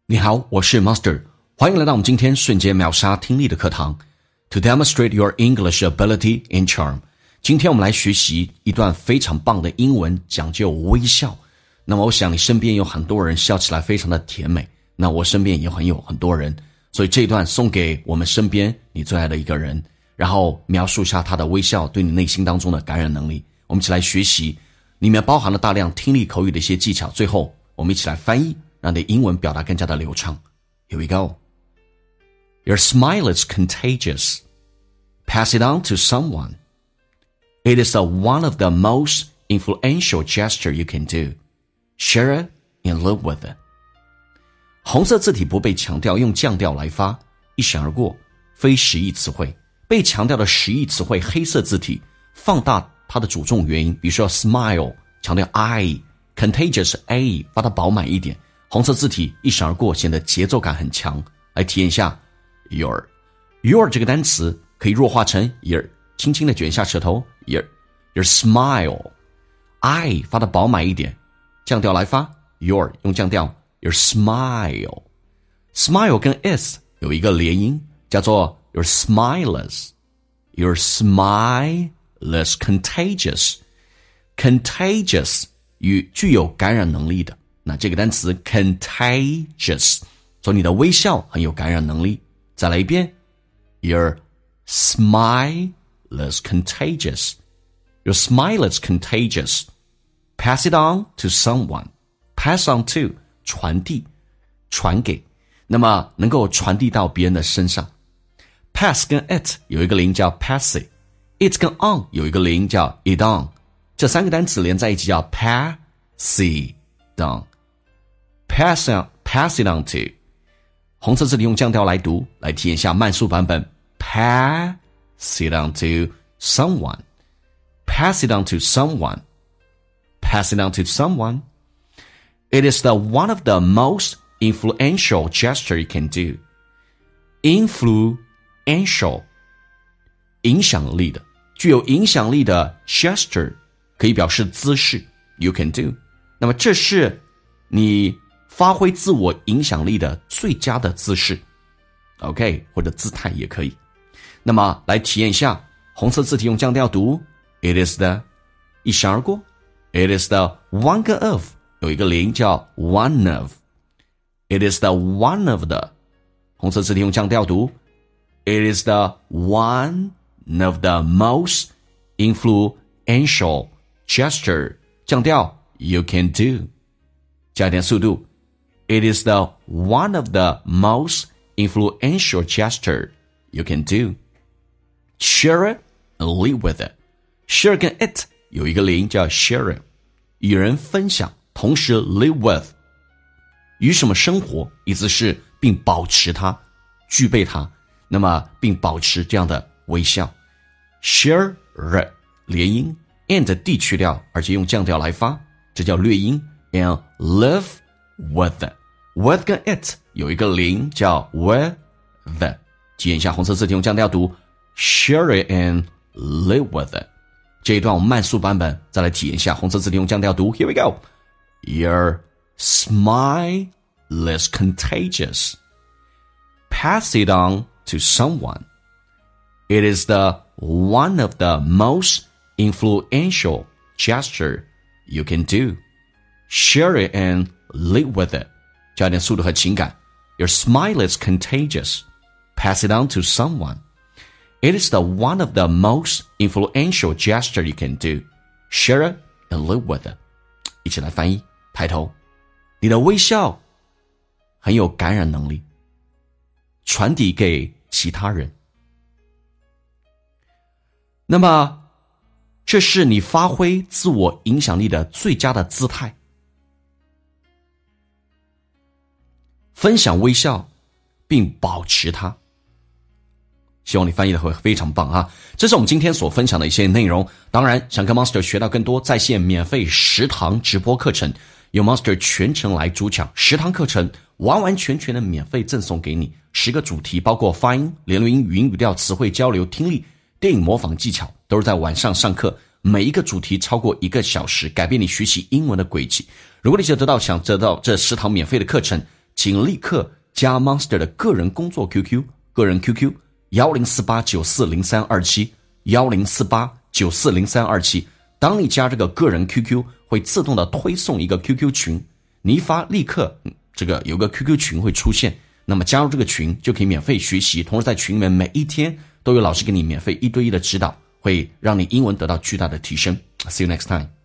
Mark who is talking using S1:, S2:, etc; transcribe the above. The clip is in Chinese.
S1: 你好，我是 Master， 欢迎来到我们今天瞬间秒杀听力的课堂。To demonstrate your English ability and charm， 今天我们来学习一段非常棒的英文，讲究微笑。那么我想你身边有很多人笑起来非常的甜美，那我身边也有很多人，所以这一段送给我们身边你最爱的一个人，然后描述一下他的微笑对你内心当中的感染能力。我们一起来学习，里面包含了大量听力口语的一些技巧，最后我们一起来翻译，让你的英文表达更加的流畅。Here we go. Your smile is contagious. Pass it on to someone. It is one of the most influential gestures you can do. Share it and live with it. 红色字体不被强调，用降调来发，一闪而过，非实义词汇。被强调的实义词汇黑色字体，放大它的主重元音，比如说 smile 强调 I，contagious A 发它饱满一点，红色字体一闪而过，显得节奏感很强。来体验一下 your 这个单词可以弱化成 your， 轻轻的卷一下舌头 your smile I 发的饱满一点，降调来发 your 用降调 your smile 跟 is 有一个连音，叫做 your smileless contagious 与具有感染能力的。那这个单词 contagious， 所以你的微笑很有感染能力。再来一遍 Your smile is contagious. Your smile is contagious. Pass it on to someone. Pass on to 传递，传给，那么能够传递到别人的身上。Pass 跟 it 有一个零叫 pass it， it 跟 on 有一个零叫 it on， 这三个单词连在一起叫 pass it on。Pass it on to， 红色字体用降调来读，来体验一下慢速版本。Pass it on to someone. Pass it on to someone. Pass it on to someone. It is one of the most influential gesture you can do. Influential 影响力的，具有影响力的 gesture 可以表示姿势 you can do。 那么这是你发挥自我影响力的最佳的姿势 OK， 或者姿态也可以。那么来体验一下，红色字体用降调读 It is the 一闪而过， It is the one of 有一个零叫 one of， It is the one of the 红色字体用降调读 It is the one of the most influential gesture 降调 you can do， 加一点速度It is the one of the most influential gesture you can do. Share it and live with it. Share 跟 it 有一个零叫 share it， 与人分享，同时 live with 与什么生活，意思是并保持它，具备它，那么并保持这样的微笑。Share it 连音 and D 去掉，而且用降调来发，这叫略音 and live with it。With 跟 it 有一个零叫 with it， 体验一下红色字体用降调读 Share it and live with it。 这一段我们慢速版本再来体验一下红色字体用降调读 Here we go. Your smile is contagious. Pass it on to someone. It is the one of the most influential gesture you can do. Share it and live with it。加点速度和情感 Your smile is contagious. Pass it on to someone. It is the one of the most influential gesture you can do. Share it and live with it. 一起来翻译，抬头，你的微笑很有感染能力，传递给其他人。那么这是你发挥自我影响力的最佳的姿态。分享微笑并保持它，希望你翻译的会非常棒啊！这是我们今天所分享的一些内容。当然想跟 Master 学到更多在线免费10堂直播课程，由 Master 全程来主讲，10堂课程完完全全的免费赠送给你，10个主题，包括发音、联络音、语音语调、词汇交流、听力、电影模仿技巧，都是在晚上上课，每一个主题超过1个小时，改变你学习英文的轨迹。如果你想得到这10堂免费的课程， 请立刻加 Monster 的个人工作 QQ， 个人 QQ 1048940327，1048940327。当你加这个个人 QQ， 会自动的推送一个 QQ 群，你一发立刻这个有个 QQ 群会出现，那么加入这个群就可以免费学习，同时在群里面每一天都有老师给你免费1对1的指导，会让你英文得到巨大的提升。See you next time.